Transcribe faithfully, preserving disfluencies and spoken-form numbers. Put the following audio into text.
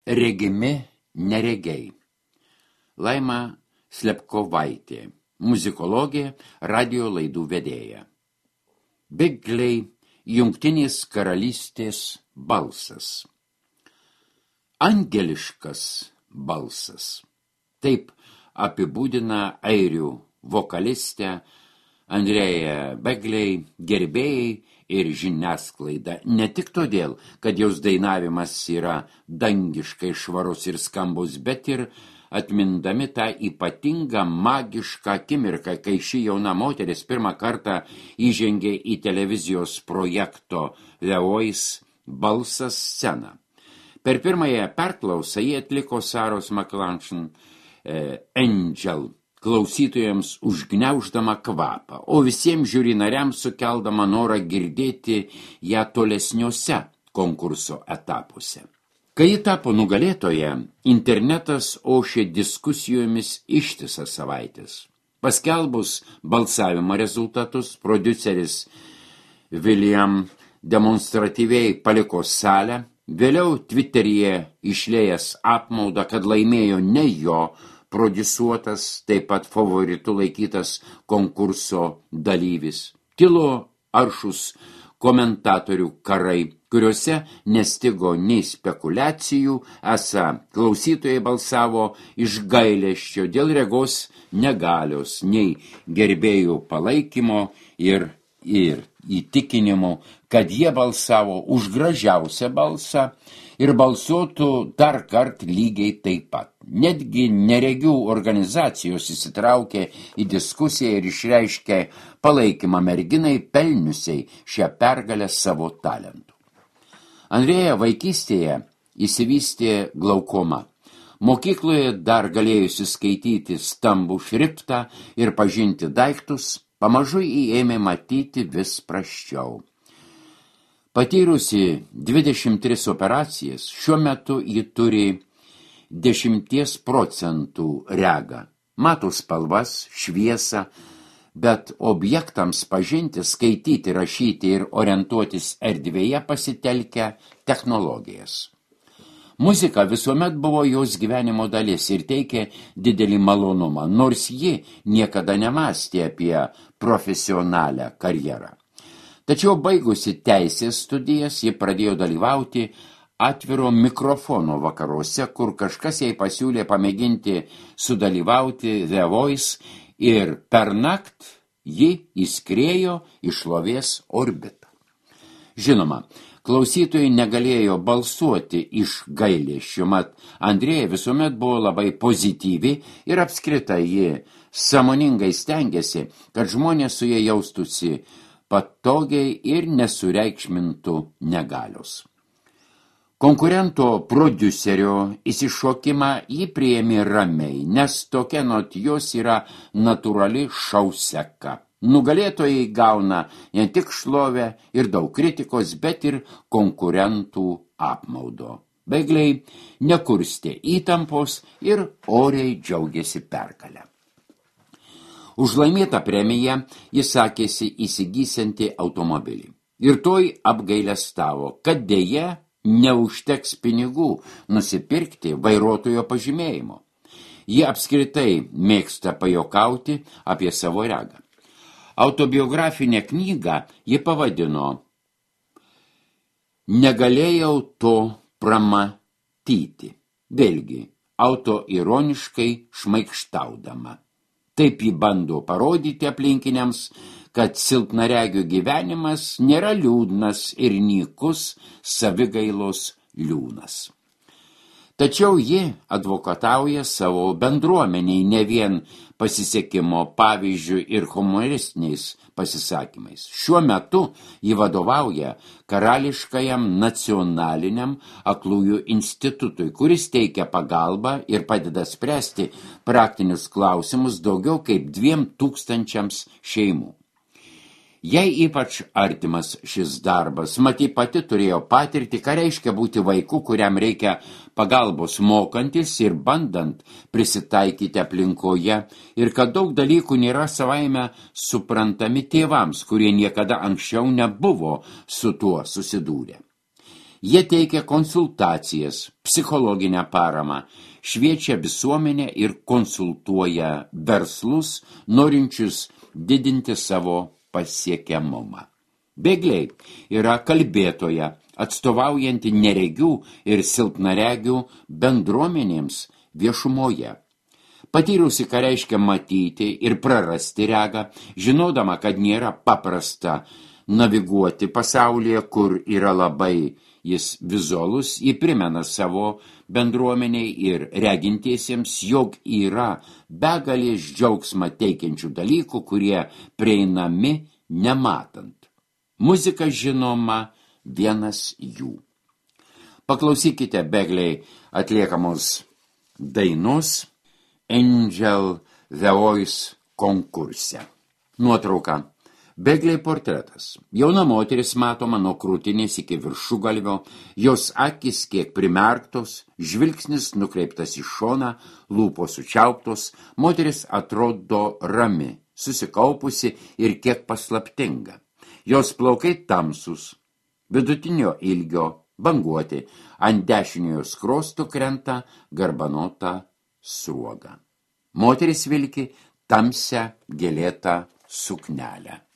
Regimi neregiai. Laima Slepkovaitė, muzikologė, radio laidų vedėja. Begley, Jungtinės karalystės balsas. Angeliškas balsas. Taip apibūdina airių vokalistę Andrea Begley gerbėjai ir žiniasklaida. Ne tik todėl, kad jos dainavimas yra dangiškai švarus ir skambus, bet ir atmindami tą ypatingą magišką akimirką, kai ši jauna moteris pirmą kartą įžengė į televizijos projekto The Voice balsas sceną. Per pirmąją perklausą jie atliko Saros McLachlan eh, Angel klausytojams užgniauždama kvapą, o visiems žiūri nariams sukeldama norą girdėti ją tolesniuose konkurso etapuose. Kai ji tapo nugalėtoja, internetas ošė diskusijomis ištisas savaitės. Paskelbus balsavimo rezultatus, prodiuseris William demonstratyviai paliko salę, vėliau Twitteryje išlėjęs apmaudą, kad laimėjo ne jo prodiusuotas, taip pat favoritu laikytas konkurso dalyvis. Kilo aršus komentatorių karai, kuriuose nestigo nei spekulacijų, esą klausytojai balsavo iš gailesčio dėl regos negalios, nei gerbėjų palaikymo ir, ir įtikinimo, kad jie balsavo už gražiausią balsą ir balsuotų dar kart lygiai taip pat. Netgi neregių organizacijos įsitraukė į diskusiją ir išreiškė palaikymą merginai pelniusiai šią pergalę savo talentų. Andrea vaikystėje įsivystė glaukoma. Mokykloje dar galėjusi skaityti stambų šriftą ir pažinti daiktus, pamažu įėmė matyti vis prasčiau. Patyrusi dvidešimt tris operacijas, šiuo metu ji turi dešimties procentų regą. Mato spalvas, šviesą, bet objektams pažinti, skaityti, rašyti ir orientuotis erdvėje pasitelkia technologijas. Muzika visuomet buvo jos gyvenimo dalis ir teikė didelį malonumą, nors ji niekada nemąstė apie profesionalią karjerą. Tačiau baigusi teisės studijas, ji pradėjo dalyvauti atviro mikrofono vakaruose, kur kažkas jai pasiūlė pamėginti sudalyvauti The Voice ir pernakt ji įskriejo į šlovės orbitą. Žinoma, klausytojai negalėjo balsuoti iš gailesčio, mat Andrea visuomet buvo labai pozityvi ir apskritai ji sąmoningai stengėsi, kad žmonės su jie jaustųsi patogiai ir nesureikšmintų negalios. Konkurento prodiuserio įsišokimą jį priėmė ramiai, nes tokia not jos yra natūrali šou seka. Nugalėtojai gauna ne tik šlovę ir daug kritikos, bet ir konkurentų apmaudo. Begley nekurstė įtampos ir oriai džiaugėsi pergalę. Už laimėtą premiją jis sakėsi įsigysianti automobilį. Ir toj apgailestavo, kad deja neužteks pinigų nusipirkti vairuotojo pažymėjimo. Ji apskritai mėgsta pajokauti apie savo regą. Autobiografinę knygą ji pavadino Negalėjau to pramatyti. Vėlgi, autoironiškai šmaikštaudama. Taip ji bando parodyti aplinkiniams, kad silpnaregių gyvenimas nėra liūdnas ir nykus savigailos liūnas. Tačiau ji advokatauja savo bendruomeniai ne vien pasisekimo pavyzdžių ir humoristiniais pasisakymais. Šiuo metu ji vadovauja Karališkajam nacionaliniam aklųjų institutui, kuris teikia pagalbą ir padeda spręsti praktinius klausimus daugiau kaip dviem tūkstančiams šeimų. Jai ypač artimas šis darbas, matyt pati turėjo patirti, ką reiškia būti vaiku, kuriam reikia pagalbos mokantis ir bandant prisitaikyti aplinkoje, ir kad daug dalykų nėra savaime suprantami tėvams, kurie niekada anksčiau nebuvo su tuo susidūrę. Jie teikia konsultacijas, psichologinę paramą, šviečia visuomenę ir konsultuoja verslus, norinčius didinti savo pasiekiamumą. Bėgliai yra kalbėtoja, atstovaujanti neregių ir silpnaregių bendruomenėms viešumoje. Patyrusi, ką reiškia matyti ir prarasti regą, žinodama, kad nėra paprasta naviguoti pasaulyje, kur yra labai jis vizualus, jį primena savo bendruomeniai ir regintiesiems, jog yra begalės džiaugsmą teikiančių dalykų, kurie prieinami nematant. Muzika, žinoma, vienas jų. Paklausykite bėgliai atliekamos dainos Angel the Voice konkurse. Nuotrauka. Bėgliai portretas. Jauna moteris matoma nuo krūtinės iki viršugalvio, jos akys kiek primerktos, žvilgsnis nukreiptas į šoną, lūpos sučiauptos, moteris atrodo rami, susikaupusi ir kiek paslaptinga. Jos plaukai tamsus, vidutinio ilgio, banguoti, ant dešiniojo skruosto krenta garbanota sruoga. Moteris vilki tamsią gėlėtą suknelę.